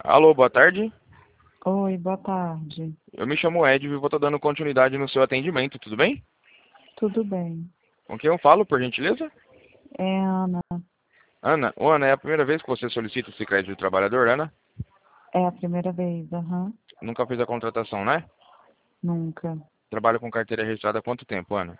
Alô, boa tarde. Oi, boa tarde. Eu me chamo Ed e vou estar dando continuidade no seu atendimento, tudo bem? Tudo bem? Com quem eu falo, por gentileza? É Ana. Ana. Ô, Ana, é a primeira vez que você solicita esse crédito do trabalhador, Ana? É a primeira vez, aham. Nunca fez a contratação, né? Nunca. Trabalha com carteira registrada há quanto tempo, Ana?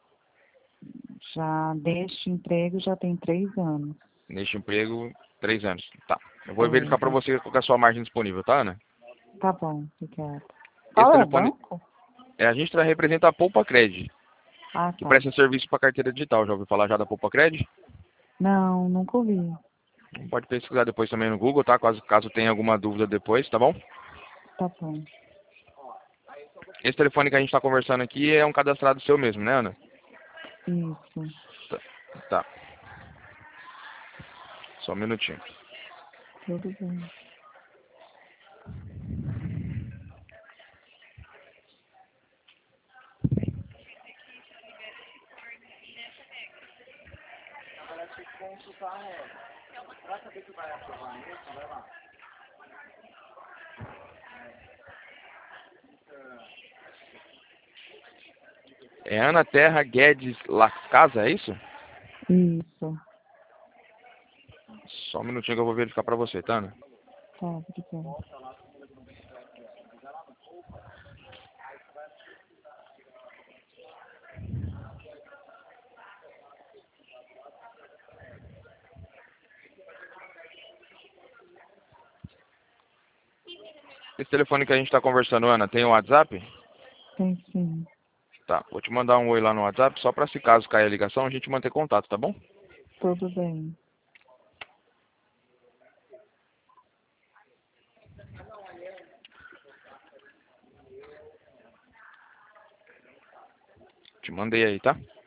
Já deste emprego já tem 3 anos. Neste emprego, 3 anos. Tá. Eu vou É, verificar para você qual que é a sua margem disponível, tá, Ana? tá bom, obrigada. Esse Qual é o telefone, banco? a gente representa a Poupa Cred, Ah, que tá. presta serviço para carteira digital. Já ouviu falar já da Poupa Cred? Não, nunca ouvi. Pode pesquisar depois também no Google, tá? Caso tenha alguma dúvida depois, tá bom? Tá bom. Esse telefone que a gente está conversando aqui é um cadastrado seu mesmo, né, Ana? Isso. Tá. Tá. Só um minutinho. Tudo bem. É Ana Terra Guedes Las Casa, é isso? Isso. Só um minutinho que eu vou verificar pra você, tá, Ana? Tá, obrigada. Esse telefone que a gente está conversando, Ana, tem um WhatsApp? Tem sim. Tá, vou te mandar um oi lá no WhatsApp, só pra se caso cair a ligação, a gente manter contato, tá bom? Tudo bem. Te mandei aí, tá?